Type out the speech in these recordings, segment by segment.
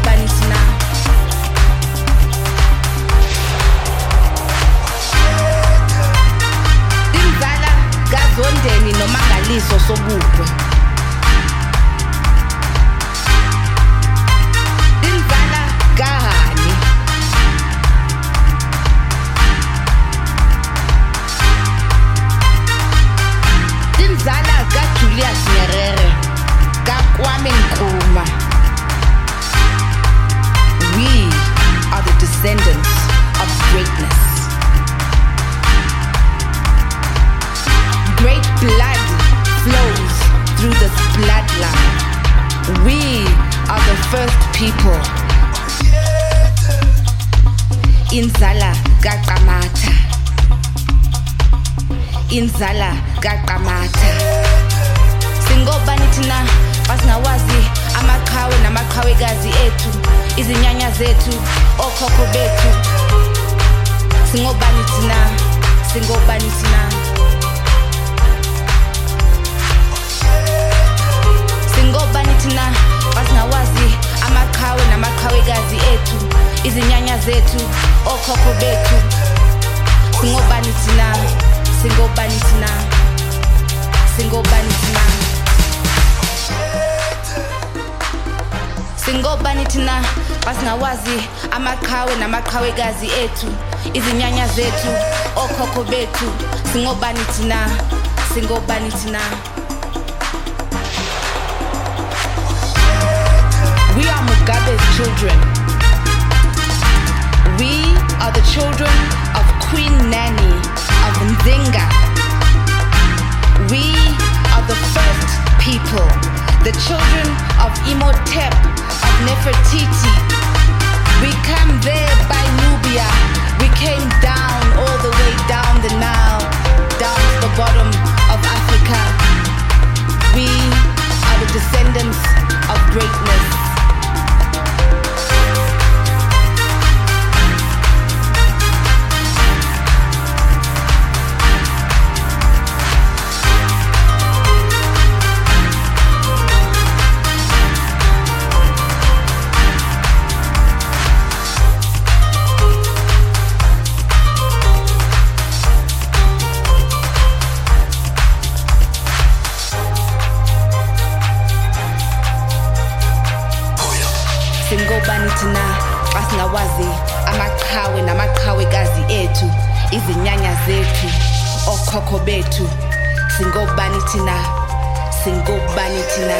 Singobani thina? Timzala kaZondeni nomangaliso sobukwe. Timzala kaHani. Timzala kaJulius Nyerere, kaKwame Nkrumah. We are the descendants of greatness. Great blood flows through this bloodline. We are the first people. Inzala kaQamatha. Inzala kaQamatha. Singobani thina basingawazi amaqhawe namaqhawekazi ethu, izinyanya zethu, okhokho bethu. Singobani thina, singobani thina. Singobani thina basingawazi amaqhawe namaqhawekazi ethu, izinyanya zethu, okhokho bethu. Singobani thina, singobani thina, singobani thina. Singobani thina basingawazi amaqhawe namaqhawekazi ethu, izinyanya zethu, okhokho bethu. Singobani thina, singobani thina. We are Mugabe's children. We are the children of Queen Nani of Mzinga. We are the first people, the children of Imhotep of Nefertiti. We came there by Nubia. We came down all the way down the Nile, down to the bottom of Africa. We are the descendants of greatness. Singobani thina basingawazi amaqhawe namaqhawekazi ethu, izinyanya zethu, okhokho bethu. Singobani thina, singobani thina.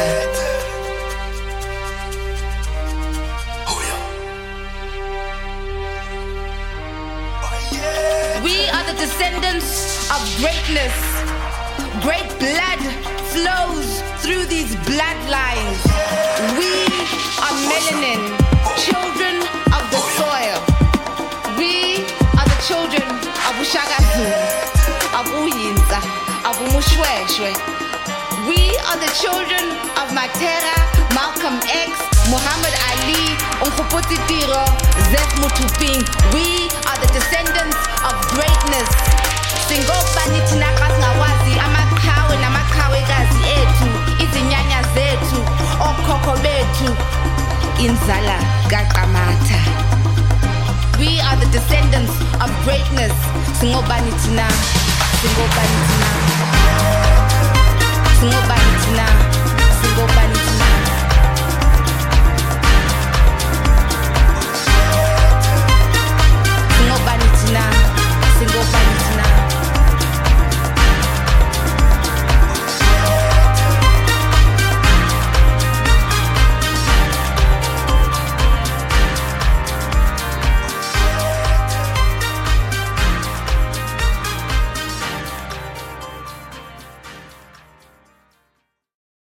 We are the descendants of greatness. Great blood flows through these bloodlines. We are melanin, children of the soil. We are the children of Ushaka Zulu, of Uyinza, of Umushweshwe. We are the children of Matera, Malcolm X, Muhammad Ali, Umkhuphuti Tiro, Zef Mutuping. We are the descendants of greatness. Singobani thina basingawazi amaqhawe namaqhawekazi ethu, izinyanya zethu, okhokho bethu. Inzala kaQamatha. We are the descendants of greatness. Singobani thina, singobani thina, singobani thina.